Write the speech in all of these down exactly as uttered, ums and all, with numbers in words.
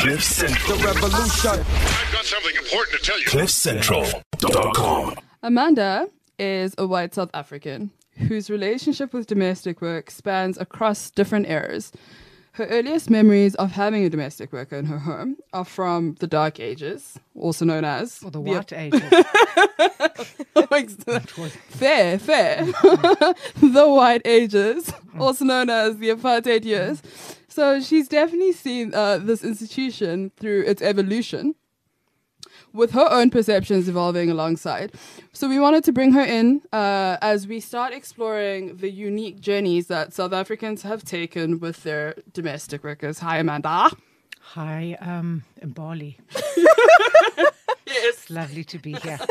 Cliff Central. The revolution. I've got something important to tell you. cliff central dot com. Amanda is a white South African whose relationship with domestic work spans across different eras. Her earliest memories of having a domestic worker in her home are from the Dark Ages, also known as... Or the White Ages. fair, fair. The White Ages, also known as the Apartheid years. So she's definitely seen uh, this institution through its evolution, with her own perceptions evolving alongside. So we wanted to bring her in uh, as we start exploring the unique journeys that South Africans have taken with their domestic workers. Hi, Amanda. Hi, um, Mbali. Yes. Lovely to be here.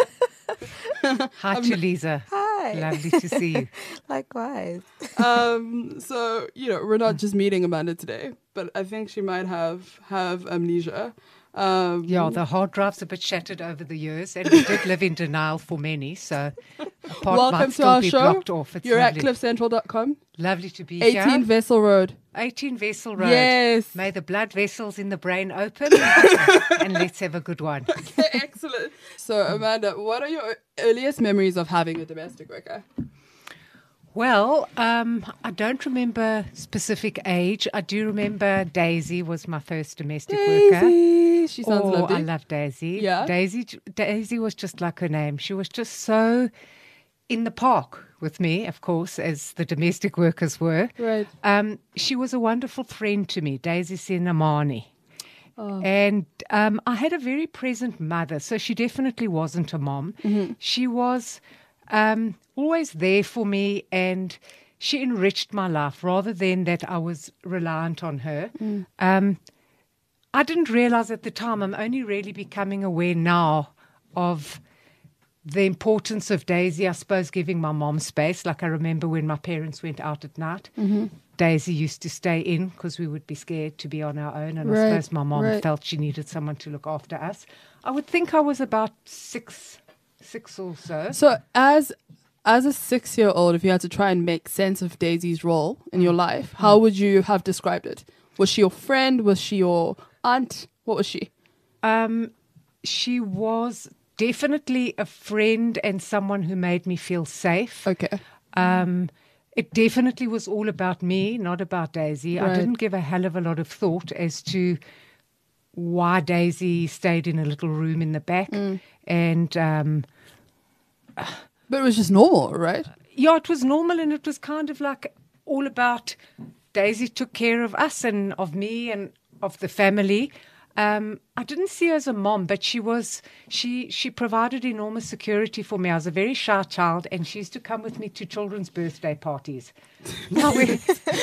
Hi, Tulisa. Hi. Lovely to see you. Likewise. Um, so, you know, we're not just meeting Amanda today, but I think she might have, have amnesia. Um, Yeah, the hard drive's a bit shattered over the years, and we did live in denial for many, so a part Welcome might to still our be show. blocked off. It's You're lovely. at cliff central dot com. Lovely to be eighteen here. Vessel Road. eighteen Vessel Road. Yes. May the blood vessels in the brain open, and let's have a good one. Excellent. So, Amanda, what are your earliest memories of having a domestic worker? Well, um, I don't remember specific age. I do remember Daisy was my first domestic worker. Daisy. She sounds oh, lovely. I love Daisy. Yeah. Daisy Daisy was just like her name. She was just so in the park with me, of course, as the domestic workers were. Right. Um, she was a wonderful friend to me, Daisy Sinamani. Oh. And um, I had a very present mother, so she definitely wasn't a mom. Mm-hmm. She was um, always there for me, and she enriched my life rather than that I was reliant on her. Mm. Um, I didn't realize at the time, I'm only really becoming aware now of the importance of Daisy, I suppose, giving my mom space. Like I remember when my parents went out at night, Mm-hmm. Daisy used to stay in because we would be scared to be on our own. And Right, I suppose my mom right. felt she needed someone to look after us. I would think I was about six, six or so. So, as as a six-year-old, if you had to try and make sense of Daisy's role in your life, how would you have described it? Was she your friend? Was she your aunt? What was she? Um, she was definitely a friend and someone who made me feel safe. Okay. Um, it definitely was all about me, not about Daisy. I Right. didn't give a hell of a lot of thought as to why Daisy stayed in a little room in the back. Mm. And um, But it was just normal, right? yeah, it was normal, and it was kind of like all about Daisy took care of us and of me and of the family. Um, I didn't see her as a mom, but she was she she provided enormous security for me. I was a very shy child, and she used to come with me to children's birthday parties. Now we,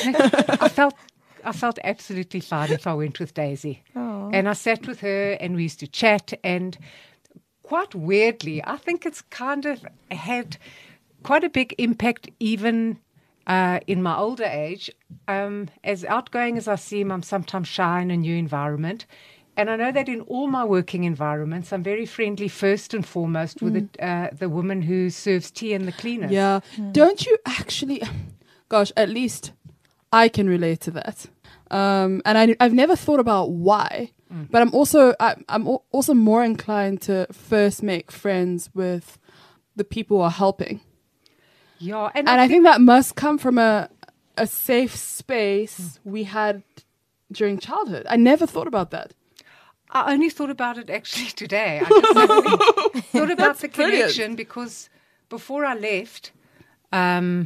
I felt I felt absolutely fine if I went with Daisy, Oh. and I sat with her, and we used to chat. And quite weirdly, I think it's kind of had quite a big impact, even. Uh, in my older age, um, as outgoing as I seem, I'm sometimes shy in a new environment. And I know that in all my working environments, I'm very friendly first and foremost with Mm. the, uh, the woman who serves tea and the cleaners. Yeah. Don't you actually, gosh, at least I can relate to that. Um, and I, I've never thought about why, Mm. but I'm also, I, I'm al- also more inclined to first make friends with the people who are helping. Yeah, and, And I, I think that must come from a, a safe space we had during childhood. I never thought about that. I only thought about it actually today. I just suddenly thought about the brilliant. connection because before I left, um,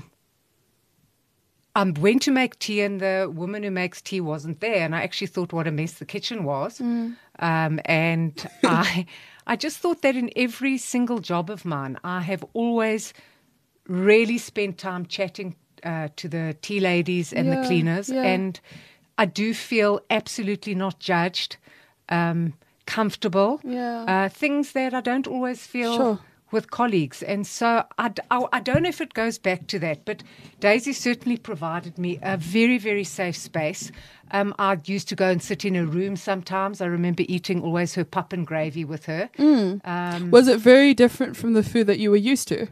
I went to make tea, and the woman who makes tea wasn't there. And I actually thought what a mess the kitchen was. Mm. Um, and I, I just thought that in every single job of mine, I have always really spent time chatting uh, to the tea ladies and Yeah, the cleaners. yeah. And I do feel absolutely not judged, um, comfortable. Yeah. Uh, things that I don't always feel Sure. with colleagues. And so I, d- I- I don't know if it goes back to that, but Daisy certainly provided me a very, very safe space. Um, I used to go and sit in her room sometimes. I remember eating always her pup and gravy with her. Mm. Um, Was it very different from the food that you were used to?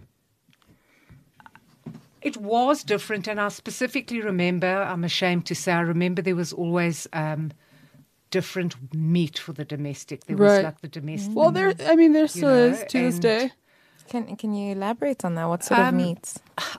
It was different, and I specifically remember, I'm ashamed to say, I remember there was always um, different meat for the domestic. There was Right. like the domestic. Well, there. I mean, there still know, is to this and- day. Can Can you elaborate on that? What sort of Um, meats?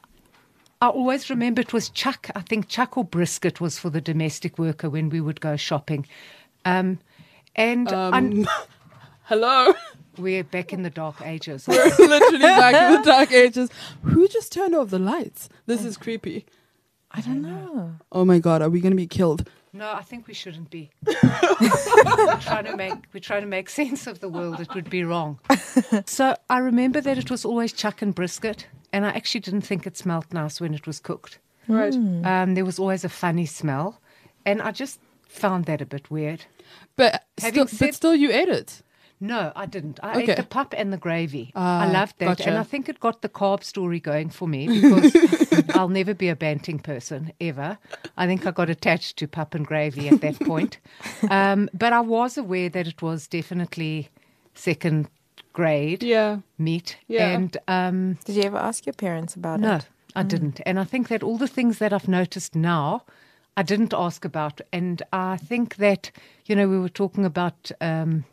I always remember it was chuck. I think chuck or brisket was for the domestic worker when we would go shopping. Um, and Um, I'm- Hello. we're back in the dark ages. We're literally back in the dark ages. Who just turned off the lights? This is creepy. I don't know. Oh my god, are we gonna be killed? No, I think we shouldn't be. we're trying to make we're trying to make sense of the world. It would be wrong. So I remember that it was always chuck and brisket, and I actually didn't think it smelled nice when it was cooked. Right. Um, there was always a funny smell, and I just found that a bit weird. But Having still, said- but still, you ate it. No, I didn't. I Okay. ate the pup and the gravy. Ah, I loved that. gotcha. And I think it got the carb story going for me because I'll never be a banting person, ever. I think I got attached to pup and gravy at that point. Um, but I was aware that it was definitely second grade Yeah. meat. Yeah. And um, Did you ever ask your parents about no, it? I didn't. And I think that all the things that I've noticed now, I didn't ask about. And I think that, you know, we were talking about um,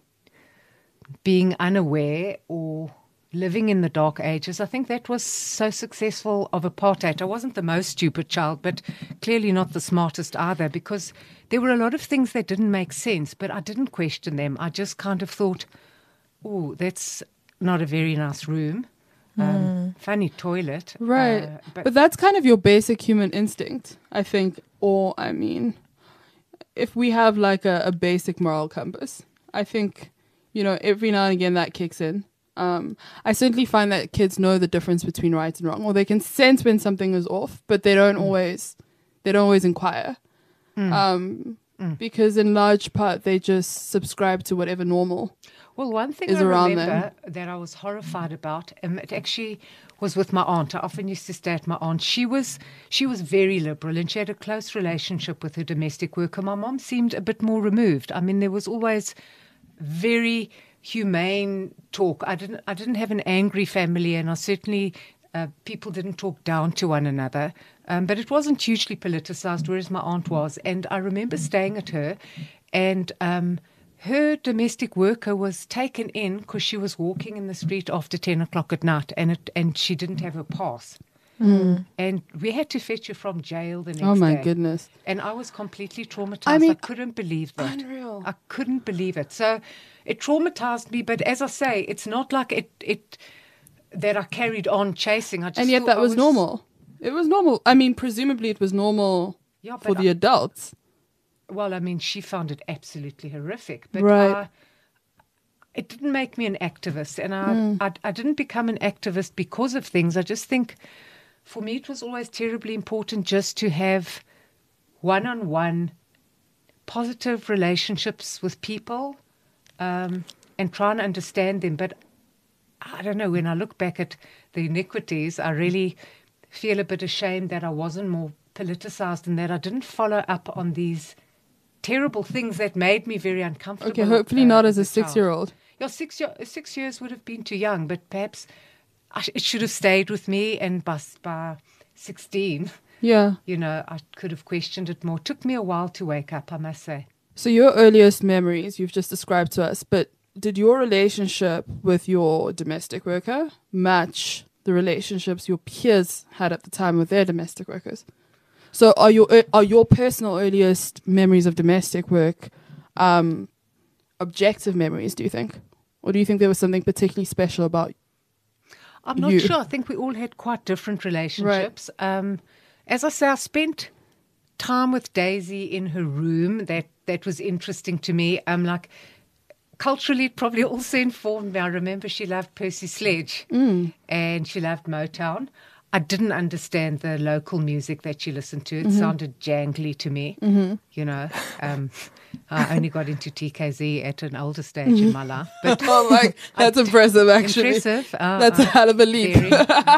being unaware or living in the dark ages. I think that was so successful of apartheid. I wasn't the most stupid child, but clearly not the smartest either, because there were a lot of things that didn't make sense, but I didn't question them. I just kind of thought, oh, that's not a very nice room. Um, funny toilet. Right. Uh, but, but that's kind of your basic human instinct, I think. Or, I mean, if we have like a, a basic moral compass, I think, you know, every now and again that kicks in. Um, I certainly find that kids know the difference between right and wrong, or they can sense when something is off, but they don't always, they don't always inquire. Um, because in large part they just subscribe to whatever normal. Well, one thing is I around remember that I was horrified about, um, it actually was with my aunt. I often used to stay at my aunt. She was she was very liberal, and she had a close relationship with her domestic worker. My mom seemed a bit more removed. I mean, there was always very humane talk. I didn't I didn't have an angry family, and I certainly uh, people didn't talk down to one another. Um, but it wasn't hugely politicized, whereas my aunt was. And I remember staying at her, and um, her domestic worker was taken in because she was walking in the street after ten o'clock at night, and it, and she didn't have her pass. Mm. And we had to fetch her from jail the next day. Oh my goodness. And I was completely traumatized. I I, mean, couldn't believe that. unreal. I couldn't believe it. So it traumatized me. But as I say, it's not like it, it that I carried on chasing. I just And yet thought that I was normal. It was normal. I mean, presumably it was normal Yeah, for but the I- adults. Well, I mean, she found it absolutely horrific. But Right. I, it didn't make me an activist. And I, Hmm. I, I didn't become an activist because of things. I just think for me it was always terribly important just to have one-on-one positive relationships with people um, and try and understand them. But I don't know, when I look back at the iniquities, I really feel a bit ashamed that I wasn't more politicized and that I didn't follow up on these terrible things that made me very uncomfortable. Okay, hopefully uh, not as a child. six-year-old. Yeah, six, year, six years would have been too young, but perhaps I sh- it should have stayed with me, and by, s- by sixteen, Yeah. you know, I could have questioned it more. It took me a while to wake up, I must say. So your earliest memories you've just described to us, but did your relationship with your domestic worker match the relationships your peers had at the time with their domestic workers? So are your are your personal earliest memories of domestic work um, objective memories, do you think? Or do you think there was something particularly special about I'm not you? sure. I think we all had quite different relationships. Um, as I say, I spent time with Daisy in her room. That that was interesting to me. Um, like culturally, it probably also informed me. I remember she loved Percy Sledge Mm. and she loved Motown. I didn't understand the local music that she listened to. It Mm-hmm. sounded jangly to me. Mm-hmm. You know, um, I only got into T K Z at an older stage Mm-hmm. in my life. But Oh, like that's impressive, actually. impressive. Uh, That's a uh, hell of a leap. very.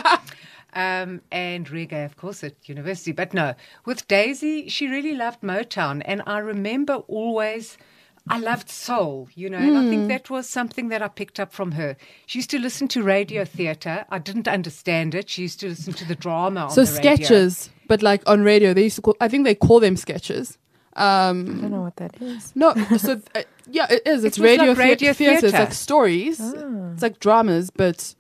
um, and reggae, of course, at university. But no, with Daisy, she really loved Motown. And I remember always, I loved soul, you know, and I Hmm. think that was something that I picked up from her. She used to listen to radio theatre. I didn't understand it. She used to listen to the drama on So the radio. sketches, but like on radio, they used to call, I think they call them sketches. Um, I don't know what that is. no, so uh, yeah, it is. It's It was radio, like thea- radio theater. It's theatre. like stories. Ah. It's like dramas, but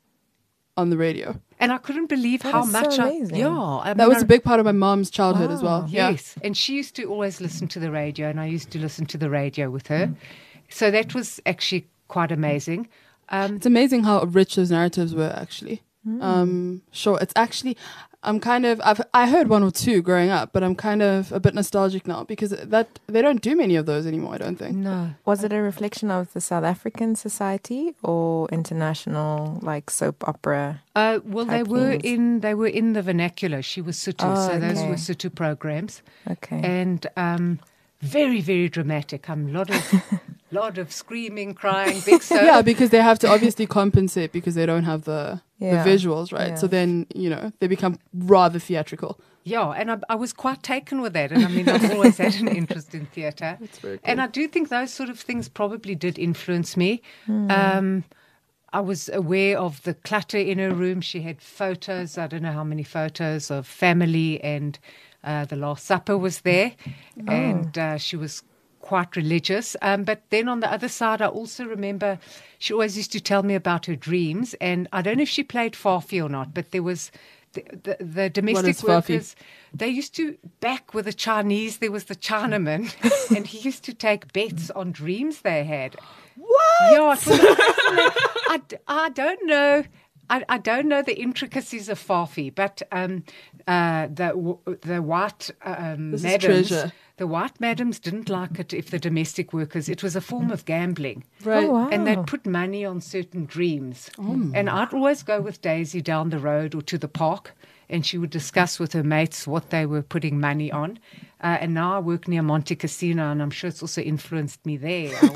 on the radio. And I couldn't believe That how is so much I, amazing. yeah, I That mean, was I- a big part of my mom's childhood as well. Wow. Yeah. Yes, and she used to always listen to the radio, and I used to listen to the radio with her. So that was actually quite amazing. Um, It's amazing how rich those narratives were actually. Hmm. Um, sure, it's actually, I'm kind of, I've I heard one or two growing up, but I'm kind of a bit nostalgic now because that they don't do many of those anymore. I don't think. no, Was it a reflection of the South African society or international, like soap opera? uh, well, they type were things. in they were in the vernacular. She was Sotho, Oh, so those okay. were Sotho programs, Okay. and um, very very dramatic. Um, lot of lot of screaming, crying, big soap. Yeah, because they have to obviously compensate because they don't have the Yeah. the visuals, right? So Yeah. then you know they become rather theatrical. Yeah, and I, I was quite taken with that. And I mean, I've always had an interest in theatre. That's very And cool. I do think those sort of things probably did influence me. Um, I was aware of the clutter in her room. She had photos, I don't know how many photos of family, and uh, the Last Supper was there. And uh, she was quite religious. Um, but then on the other side, I also remember she always used to tell me about her dreams. And I don't know if she played Farfi or not, but there was the, the, the domestic is Farfi? workers. They used to back with the Chinese. There was the Chinaman, and he used to take bets on dreams they had. What? Yeah, it was I, d- I don't know. I, I don't know the intricacies of Farfi, but um, uh, the w- the white um, This is madams, treasure. the white madams didn't like it if the domestic workers. It was a form of gambling. Right. Oh, wow. And they'd put money on certain dreams. And I'd always go with Daisy down the road or to the park, and she would discuss with her mates what they were putting money on. Uh, and now I work near Monte Casino, and I'm sure it's also influenced me there. I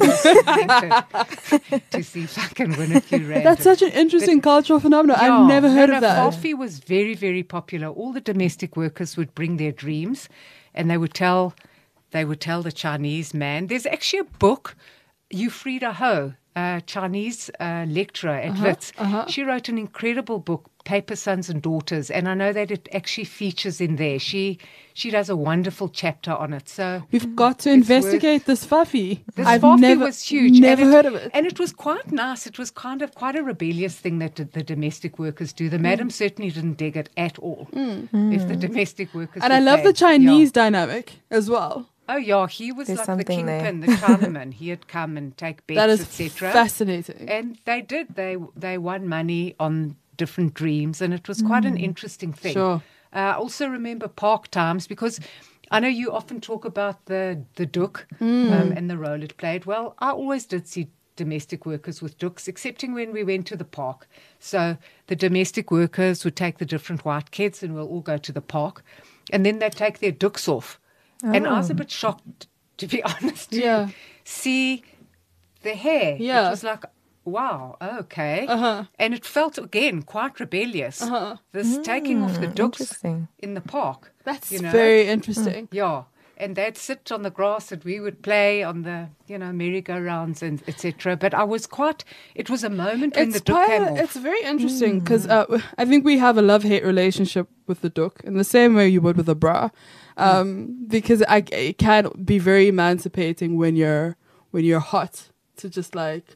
was tempted to see if I can win a few rand. That's such an interesting cultural phenomenon. Yeah, I've never heard no, of no, that. Farfi was very, very popular. All the domestic workers would bring their dreams, and they would tell, they would tell the Chinese man. There's actually a book, Eufrida Ho, a Chinese uh, lecturer at Uh-huh, Wits. She wrote an incredible book, Paper Sons and Daughters, and I know that it actually features in there. She she does a wonderful chapter on it. So We've got to It's investigate this Fafi. this I've Farfi never, was huge. Never and heard of it. And it was quite nice. It was kind of quite a rebellious thing that the, the domestic workers do. The madam certainly didn't dig it at all. If the domestic workers And I were love the playing. Chinese Yeah. dynamic as well. Oh yeah, he was There's like the something there. kingpin, the Chinaman. He'd come and take bets, That is et cetera. fascinating. And they did. They they won money on different dreams, and it was quite an interesting thing. Sure. Uh, I also remember park times because I know you often talk about the the duk um, and the role it played. Well, I always did see domestic workers with duks, excepting when we went to the park. So the domestic workers would take the different white kids, and we'll all go to the park, and then they'd take their duks off. And I was a bit shocked, to be honest, to Yeah. see the hair. Yeah. It was like, wow, okay. Uh-huh. And it felt, again, quite rebellious. This taking off the duks interesting. in the park. That's you know? very interesting. Yeah. And they'd sit on the grass and we would play on the, you know, merry-go-rounds and et cetera. But I was quite, it was a moment when It's the duk came quite, off. it's very interesting because uh, I think we have a love-hate relationship with the duk in the same way you would with a bra, um, because I, it can be very emancipating when you're when you're hot to just like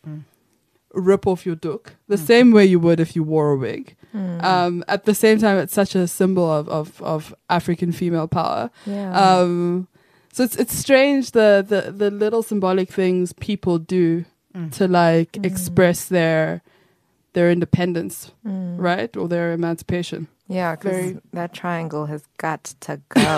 rip off your duk the same way you would if you wore a wig. Um, at the same time, it's such a symbol of of, of African female power. Yeah. Um, so it's it's strange the, the, the little symbolic things people do to like express their their independence, right, or their emancipation. Yeah, Very- because that triangle has got to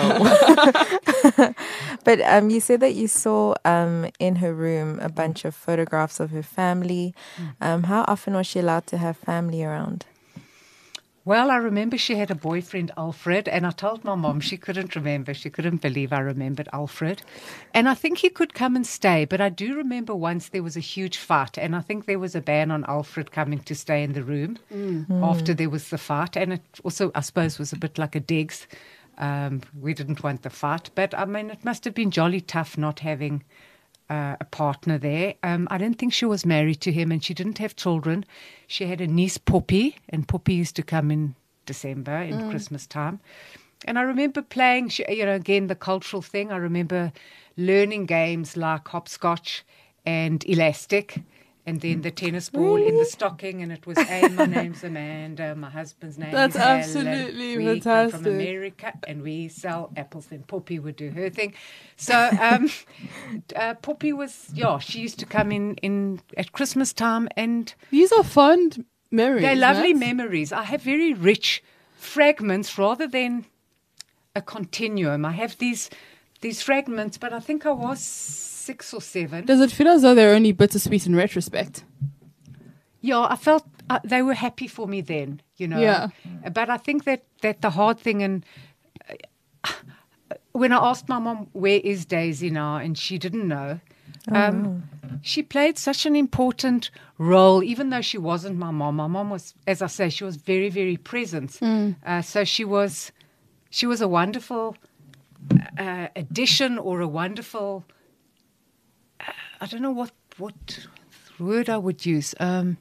go. But um, you said that you saw um, in her room a bunch of photographs of her family. Um, how often was she allowed to have family around? Well, I remember she had a boyfriend, Alfred, and I told my mom she couldn't remember. She couldn't believe I remembered Alfred. And I think he could come and stay, but I do remember once there was a huge fight, and I think there was a ban on Alfred coming to stay in the room after there was the fight. And it also, I suppose, was a bit like a digs. Um, we didn't want the fight, but I mean, it must have been jolly tough not having Uh, a partner there. Um, I don't think she was married to him, and she didn't have children. She had a niece, Poppy, and Poppy used to come in December, in Christmas time. and I remember playing, sh- you know, again, the cultural thing. I remember learning games like hopscotch and elastic, and then the tennis ball in the stocking, and it was, hey, my name's Amanda, my husband's name That's is Alan. absolutely we fantastic. come from America, and we sell apples. Then Poppy would do her thing. So um, uh, Poppy was, yeah, she used to come in, in at Christmas time, and These are fond memories. they're lovely Matt. memories. I have very rich fragments rather than a continuum. I have these these fragments, but I think I was six or seven. Does it feel as though they're only bittersweet in retrospect? Yeah, I felt uh, they were happy for me then, you know. Yeah. But I think that, that the hard thing, and uh, when I asked my mom, where is Daisy now? And she didn't know. Um, she played such an important role, even though she wasn't my mom. My mom was, as I say, she was very, very present. Uh, so she was, she was a wonderful uh, addition, or a wonderful, uh, I don't know what, what word I would use, um,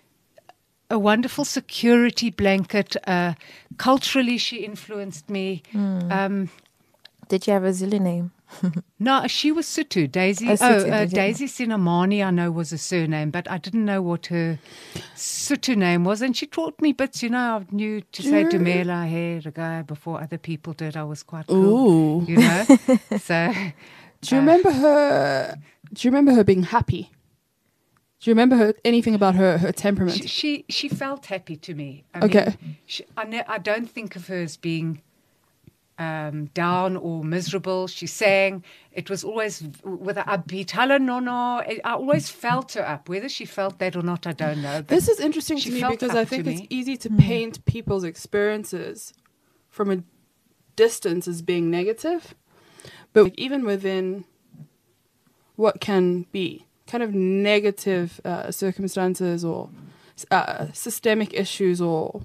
a wonderful security blanket. Uh, culturally, she influenced me. Um, Did you have a Zulu name? No, she was Sutu. Daisy. Oh, Oh, Sutu, uh, did you? Daisy Sinamani, I know, was a surname, but I didn't know what her Sutu name was. And she taught me bits, you know. I knew to say Dumela, hey, the guy, before other people did. I was quite cool, Ooh. you know. So, Do you remember her? Do you remember her being happy? Do you remember her anything about her her temperament? she, she she felt happy to me. I Okay. mean, she, I, ne- I don't think of her as being um, down or miserable. She sang. It was always with an upbeat, hello, no, no. I I always felt her up. Whether she felt that or not, I don't know. But This is interesting she to me felt because up I to think it's me. easy to paint people's experiences from a distance as being negative, but like, even within what can be kind of negative uh, circumstances or uh, systemic issues or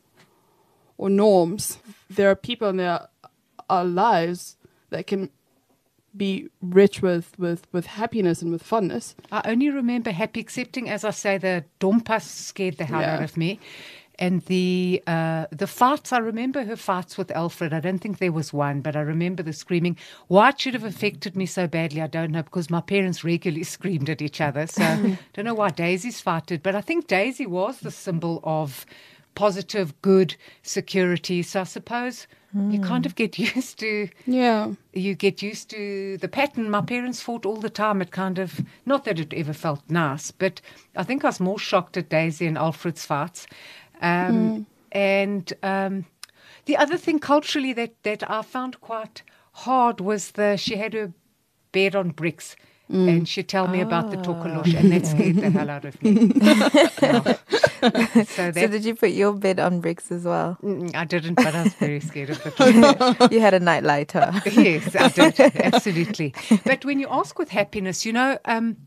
or norms, there are people in their our lives that can be rich with, with, with happiness and with funness. I only remember happy, excepting, as I say, the dompas scared the hell Yeah. out of me. And the uh, the fights, I remember her fights with Alfred. I don't think there was one, but I remember the screaming. Why it should have affected me so badly, I don't know, because my parents regularly screamed at each other. So I don't know why Daisy's fight did. But I think Daisy was the symbol of positive, good security. So I suppose you kind of get used to... Yeah. You get used to the pattern. My parents fought all the time. It kind of, not that it ever felt nice, but I think I was more shocked at Daisy and Alfred's fights. Um, And um, the other thing culturally that, that I found quite hard was the she had her bed on bricks. And she'd tell me about the tokolosh, and that scared the hell out of me. Yeah. So So that, did you put your bed on bricks as well? Mm, I didn't, but I was very scared of it. You had a night lighter. Yes, I did. Absolutely. But when you ask with happiness, you know, um,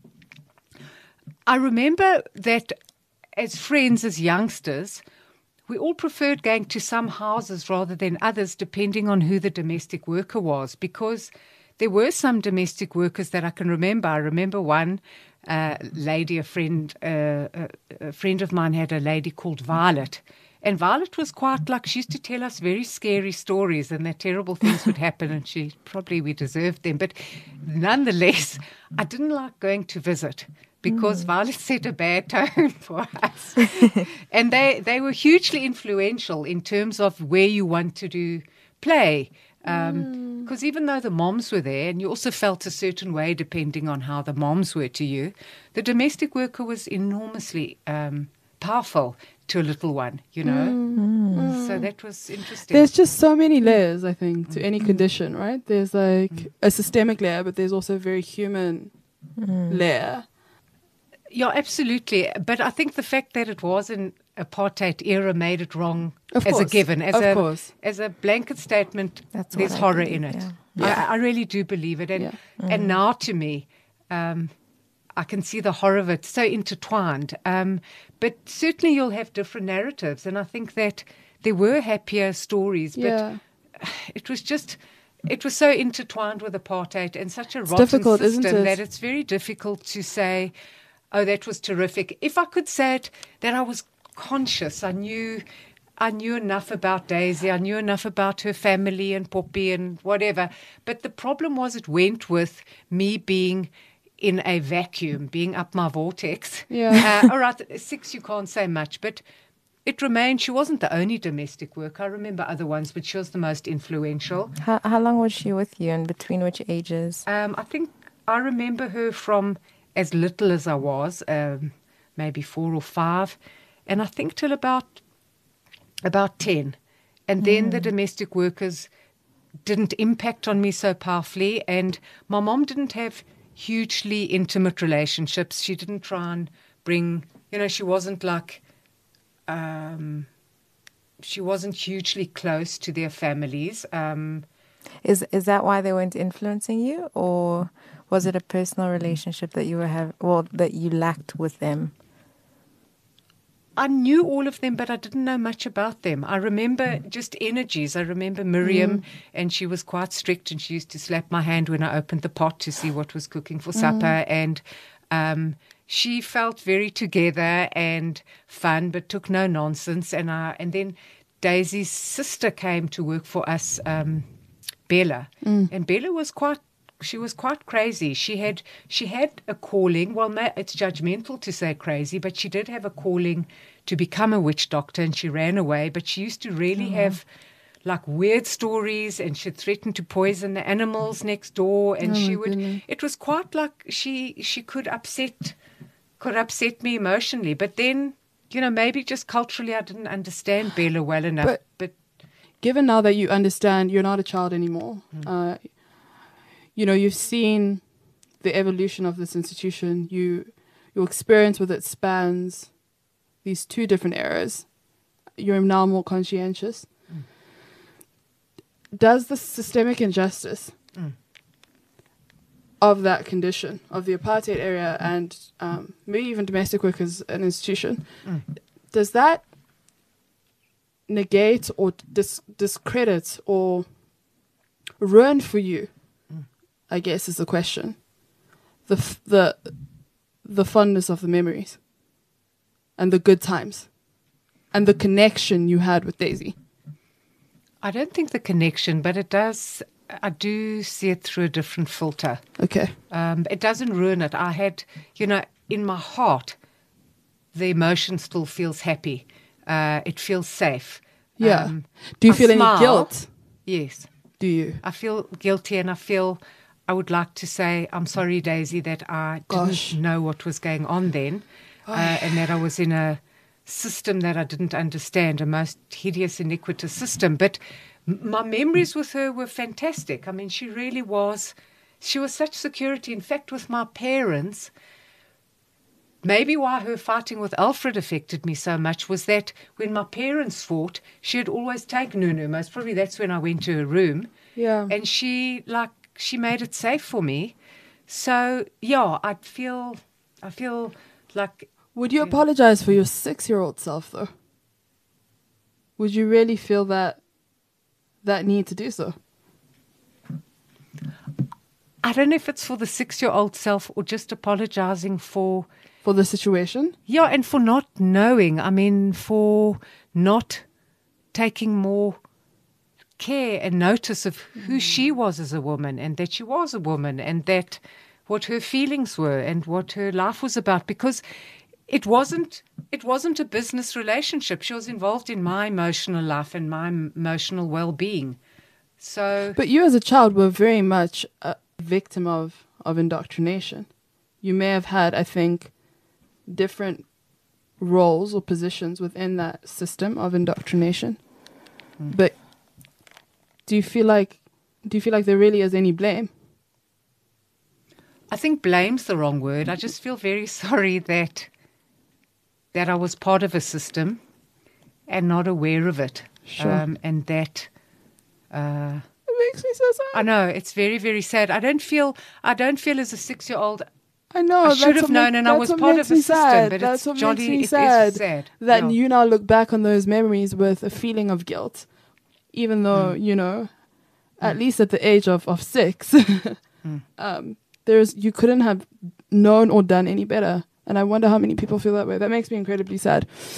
I remember that as friends, as youngsters, we all preferred going to some houses rather than others, depending on who the domestic worker was, because there were some domestic workers that I can remember. I remember one uh, lady, a friend, uh, a, a friend of mine had a lady called Violet. And Violet was quite like, she used to tell us very scary stories and that terrible things would happen, and she probably, we deserved them. But nonetheless, I didn't like going to visit because mm. Violet set a bad tone for us. And they, they were hugely influential in terms of where you want to do play. Because um, mm. even though the moms were there, and you also felt a certain way depending on how the moms were to you, the domestic worker was enormously um, powerful to a little one, you know. Mm. So that was interesting. There's just so many layers, I think, to any condition, right? There's like a systemic layer, but there's also a very human mm. layer. Yeah, absolutely. But I think the fact that it was an apartheid era made it wrong of as course. a given. As of a, course. As a blanket statement, That's there's what I horror believe, in it. yeah. Yeah. I, I really do believe it. And, Yeah. and now to me, um, I can see the horror of it, so intertwined. Um, but certainly you'll have different narratives. And I think that there were happier stories, but Yeah. it was just... It was so intertwined with apartheid and such a It's rotten difficult, system isn't it? that it's very difficult to say, oh, that was terrific. If I could say it, that I was conscious. I knew I knew enough about Daisy. I knew enough about her family and Poppy and whatever. But the problem was it went with me being in a vacuum, being up my vortex. Yeah. Uh, all right, six, you can't say much, but it remained. She wasn't the only domestic worker. I remember other ones, but she was the most influential. How, how long was she with you, and between which ages? Um, I think I remember her from as little as I was, um, maybe four or five, and I think till about about ten. And then the domestic workers didn't impact on me so powerfully, and my mom didn't have hugely intimate relationships. She didn't try and bring, you know, she wasn't like, um, she wasn't hugely close to their families. Um, Is is that why they weren't influencing you, or was it a personal relationship that you were have well that you lacked with them? I knew all of them, but I didn't know much about them. I remember just energies. I remember Miriam, mm. and she was quite strict, and she used to slap my hand when I opened the pot to see what was cooking for mm. supper. And um, she felt very together and fun, but took no nonsense. And I, and then Daisy's sister came to work for us, um, Bella, mm. and Bella was quite. She was quite crazy. She had she had a calling. Well, no, it's judgmental to say crazy, but she did have a calling to become a witch doctor, and she ran away. But she used to really oh. have like weird stories, and she'd threaten to poison the animals next door. And oh she would. Goodness. It was quite like she she could upset could upset me emotionally. But then, you know, maybe just culturally, I didn't understand Bella well enough. But, but given now that you understand, you're not a child anymore. Mm. Uh, You know, you've seen the evolution of this institution. You, your experience with it spans these two different eras. You're now more conscientious. Mm. Does the systemic injustice mm. of that condition, of the apartheid area and um, maybe even domestic work as an institution, mm. does that negate or dis- discredit or ruin for you, I guess is the question, the f- the the fondness of the memories and the good times and the connection you had with Daisy? I don't think the connection, but it does, I do see it through a different filter. Okay. Um, it doesn't ruin it. I had, you know, in my heart, the emotion still feels happy. Uh, it feels safe. Yeah. Um, Do you I feel smile. any guilt? Yes. Do you? I feel guilty, and I feel I would like to say, I'm sorry, Daisy, that I Gosh. didn't know what was going on then, Oh. uh, and that I was in a system that I didn't understand, a most hideous, iniquitous system. But m- my memories with her were fantastic. I mean, she really was, she was such security. In fact, with my parents, maybe why her fighting with Alfred affected me so much was that when my parents fought, she had always taken Nunu. Most probably that's when I went to her room. Yeah. And she, like, she made it safe for me. So, yeah, I feel, I feel like... Would you apologize for your six-year-old self, though? Would you really feel that that need to do so? I don't know if it's for the six-year-old self or just apologizing for... For the situation? Yeah, and for not knowing. I mean, for not taking more care and notice of who she was as a woman, and that she was a woman, and that what her feelings were and what her life was about, because it wasn't it wasn't a business relationship. She was involved in my emotional life and my emotional well-being. So, but you as a child were very much a victim of, of indoctrination. You may have had, I think, different roles or positions within that system of indoctrination. Mm. But do you feel like do you feel like there really is any blame? I think blame's the wrong word. I just feel very sorry that that I was part of a system and not aware of it. Sure. Um, and that uh, it makes me so sad. I know, it's very, very sad. I don't feel I don't feel as a six-year-old I know. I should that's have what known, make, and I was part of a system. Sad. But that's it's what jolly, makes me it sad. is sad. That Yeah. you now look back on those memories with a feeling of guilt, even though Mm. you know, at least at the age of of six, mm. um, there's you couldn't have known or done any better. And I wonder how many people feel that way. That makes me incredibly sad.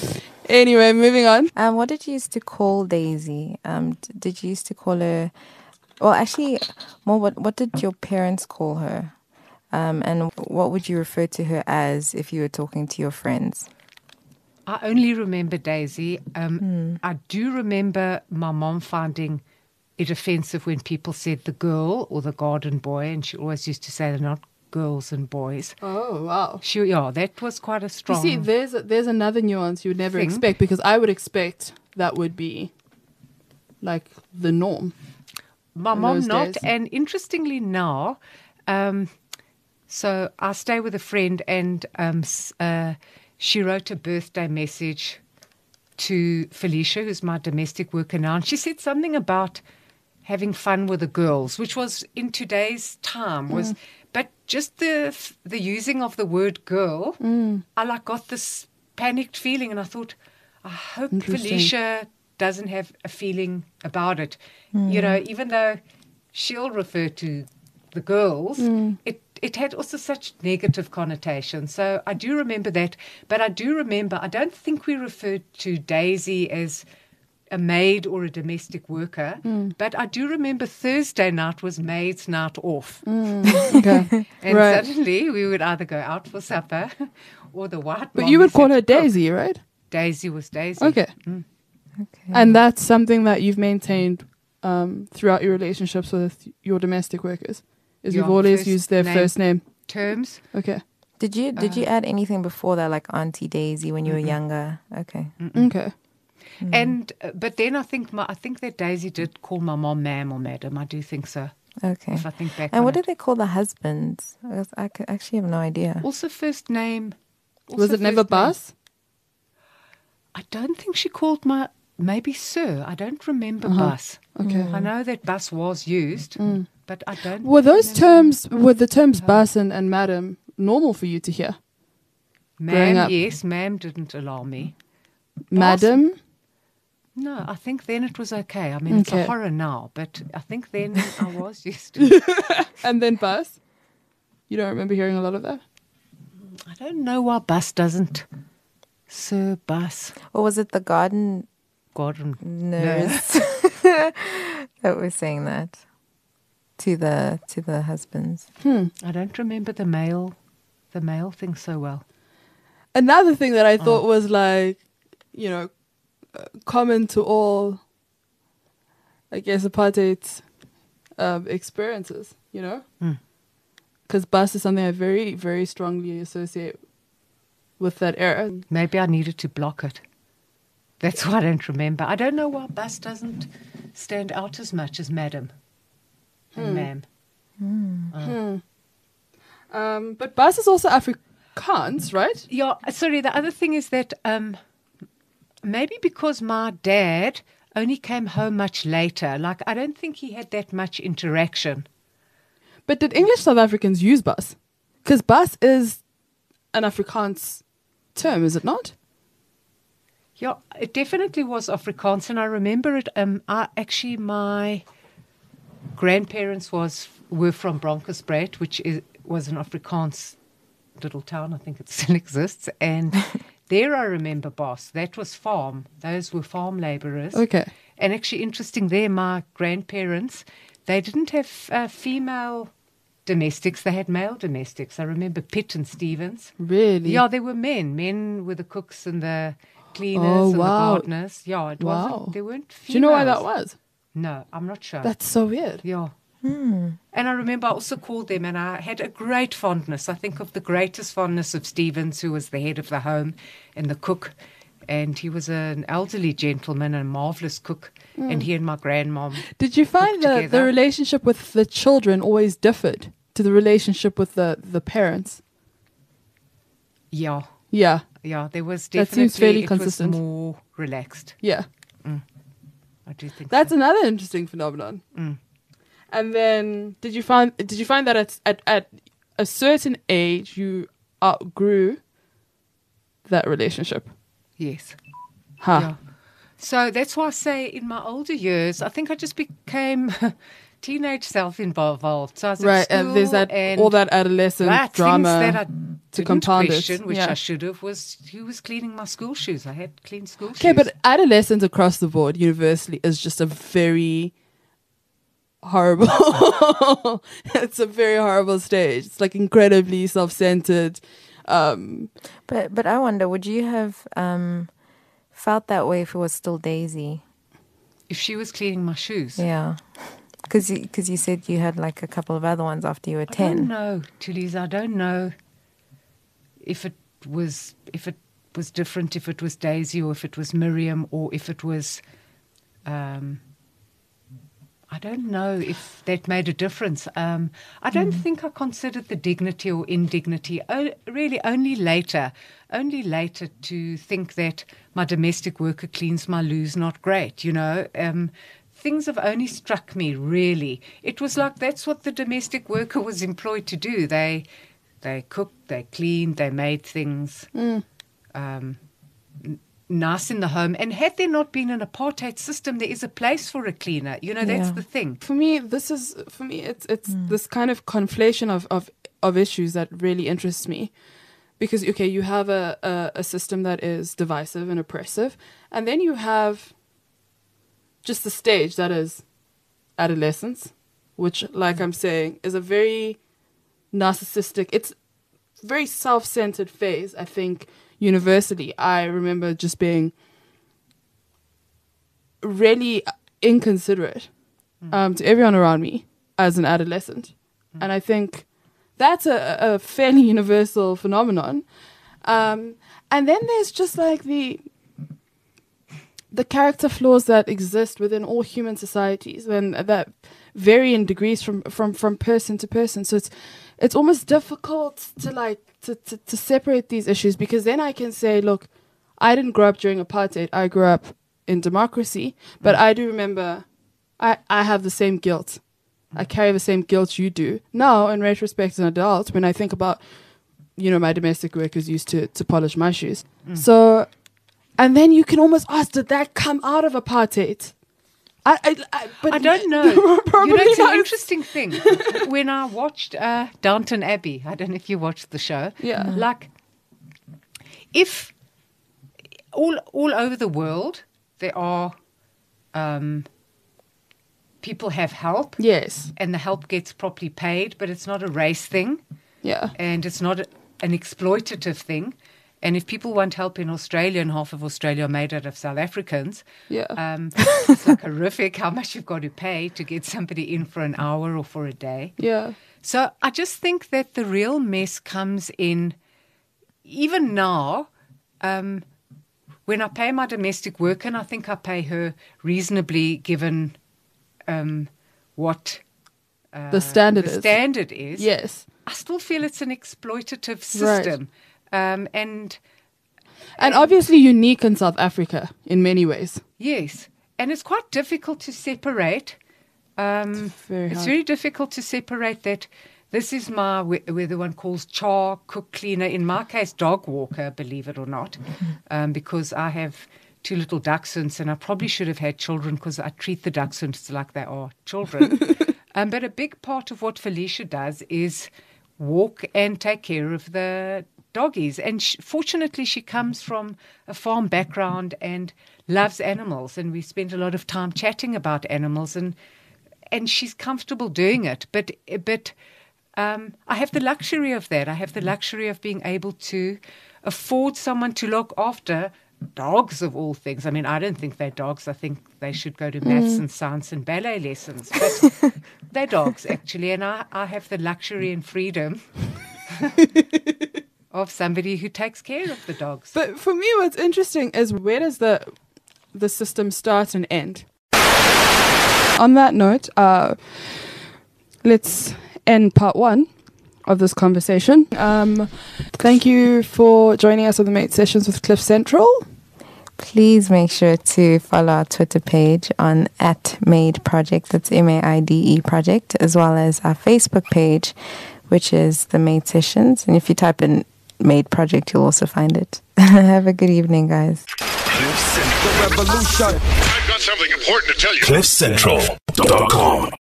Anyway, moving on. Um, what did you used to call Daisy? Um, d- did you used to call her? Well, actually, more. What what did your parents call her? Um, and what would you refer to her as if you were talking to your friends? I only remember Daisy. Um, I do remember my mom finding it offensive when people said the girl or the garden boy, and she always used to say they're not girls and boys. Oh, wow. She, yeah, that was quite a You strong. see, there's there's another nuance you would never thing. expect, because I would expect that would be like the norm. My in mom those not. days. And interestingly now, um, so I stay with a friend, and um, s- uh, she wrote a birthday message to Felicia, who's my domestic worker now, and she said something about having fun with the girls, which was in today's time was, but just the the using of the word girl, I like got this panicked feeling, and I thought, I hope Interesting. Felicia doesn't have a feeling about it. You know, even though she'll refer to the girls, it it had also such negative connotations. So I do remember that, but I do remember, I don't think we referred to Daisy as a maid or a domestic worker, but I do remember Thursday night was maid's night off. Okay. And Right. suddenly we would either go out for supper or the white But mom you would is call at her cook. Daisy, right? Daisy was Daisy. Okay. Okay. And that's something that you've maintained um, throughout your relationships with your domestic workers, is you've Your always first used their name. first name. Terms. Okay. Did you did you add anything before that, like Auntie Daisy when you were younger? Okay. Okay. And uh, but then I think my, I think that Daisy did call my mom ma'am or madam. I do think so. Okay. If I think back. And on what it. did they call the husbands? I guess I c- actually have no idea. Also first name. Was also it never first name. Bus? I don't think she called my maybe sir. I don't remember Uh-huh. bus. Okay. I know that bus was used, but I don't. Were those remember. terms, were the terms bus and, and madam normal for you to hear? growing Ma'am, up? yes, ma'am didn't allow me. Madam? No, I think then it was okay. I mean, it's Okay. a horror now, but I think then I was used to it. And then bus? You don't remember hearing a lot of that? I don't know why bus doesn't. Sir, bus. Or was it the garden God, nurse that was saying that to the to the husbands? I don't remember the male, the male thing so well. Another thing that I thought was like, you know, uh, common to all, I guess, apartheid um, experiences, you know? Mm. Because bus is something I very, very strongly associate with that era. Maybe I needed to block it. That's why I don't remember. I don't know why bus doesn't stand out as much as madam and ma'am. Um, but bus is also Afrikaans, right? Yeah, sorry, the other thing is that um, maybe because my dad only came home much later, like I don't think he had that much interaction. But did English South Africans use bus? Because bus is an Afrikaans term, is it not? Yeah, it definitely was Afrikaans, and I remember it. Um, I actually my grandparents was were from Bronkhorstspruit, which is was an Afrikaans little town. I think it still exists, and there I remember Bos. That was farm. Those were farm labourers. Okay. And actually, interesting there, my grandparents, they didn't have uh, female domestics; they had male domestics. I remember Pitt and Stevens. Really? Yeah, they were men. Men were the cooks and the cleaners Oh, and wow. the gardeners. Yeah, it Wow. wasn't. There weren't females. Do you know why that was? No, I'm not sure. That's so weird. yeah. And I remember I also called them, and I had a great fondness. I think of the greatest fondness of Stevens, who was the head of the home and the cook. And he was an elderly gentleman, a marvelous cook. And he and my grandmom. Did you find Cooked that the together. relationship with the children always differed to the relationship with the, the parents? Yeah, Yeah, yeah. There was That definitely seems fairly it consistent. was more relaxed. yeah. I do think That's so. another interesting phenomenon. Mm. And then, did you find did you find that at at, at a certain age you outgrew that relationship? Yes. Huh. Yeah. So that's why I say in my older years, I think I just became teenage self involved. So I was at Right, school and there's that and all that adolescent right, drama things that I to didn't compound it. question, which Yeah. I should have, was who was cleaning my school shoes. I had clean school shoes. Okay, but adolescence across the board, universally, is just a very horrible. It's a very horrible stage. It's like incredibly self-centered. Um, But but I wonder, would you have um, felt that way if it was still Daisy? if she was cleaning my shoes, Yeah, because you, cause you said you had like a couple of other ones after you were I don't ten. know, Tulisa. I don't know if it was if it was different, if it was Daisy or if it was Miriam or if it was. Um, I don't know if that made a difference. Um, I don't think I considered the dignity or indignity. O- really, only later, only later to think that my domestic worker cleans my loos not great. You know, um, things have only struck me. Really, it was like that's what the domestic worker was employed to do. They, they cooked, they cleaned, they made things. Um, nice in the home. And had there not been an apartheid system, there is a place for a cleaner. You know, that's Yeah. the thing. for me, this is for me. It's it's this kind of conflation of, of of issues that really interests me, because okay, you have a, a a system that is divisive and oppressive, and then you have just the stage that is adolescence, which, like I'm saying, is a very narcissistic. It's very self-centered phase. I think universally, I remember just being really inconsiderate um, to everyone around me as an adolescent. And I think that's a, a fairly universal phenomenon. Um, and then there's just like the the character flaws that exist within all human societies, and that vary in degrees from, from, from person to person. So it's it's almost difficult to like to, to, to separate these issues, because then I can say, look, I didn't grow up during apartheid. I grew up in democracy, but I do remember I, I have the same guilt. I carry the same guilt you do. Now, in retrospect, as an adult, when I think about, you know, my domestic workers used to, to polish my shoes. So, and then you can almost ask, did that come out of apartheid? I, I, I, but I don't know. You know, Probably it's an not. interesting thing. When I watched uh, Downton Abbey, I don't know if you watched the show. Yeah. Mhm. Like, if all all over the world there are um, people have help, Yes. and the help gets properly paid, but it's not a race thing. Yeah. And it's not a, an exploitative thing. And if people want help in Australia, and half of Australia are made out of South Africans, Yeah. um, it's like horrific how much you've got to pay to get somebody in for an hour or for a day. Yeah. So I just think that the real mess comes in, even now, um, when I pay my domestic worker, and I think I pay her reasonably given um, what uh, The standard the is. standard is. Yes. I still feel it's an exploitative system. Um, and And obviously unique in South Africa in many ways. yes, and it's quite difficult to separate. Um, very it's hard. very difficult to separate that this is my, where, where the one calls char, cook, cleaner, in my case, dog walker, believe it or not, um, because I have two little dachshunds and I probably should have had children because I treat the dachshunds like they are children. um, but a big part of what Felicia does is walk and take care of the doggies. And sh- fortunately, she comes from a farm background and loves animals. And we spend a lot of time chatting about animals, and and she's comfortable doing it. But but um, I have the luxury of that. I have the luxury of being able to afford someone to look after dogs, of all things. I mean, I don't think they're dogs. I think they should go to maths and science and ballet lessons. But they're dogs, actually. And I, I have the luxury and freedom of somebody who takes care of the dogs. But for me, what's interesting is, where does the the system start and end? On that note, uh, let's end part one of this conversation. Um, thank you for joining us on the Mate Sessions with Cliff Central. Please make sure to follow our Twitter page on at Made Project, that's M A I D E Project, as well as our Facebook page, which is the Made Sessions. And if you type in Made Project, you'll also find it. Have a good evening, guys. Cliff Central. I've got something important to tell you. Cliff Central dot com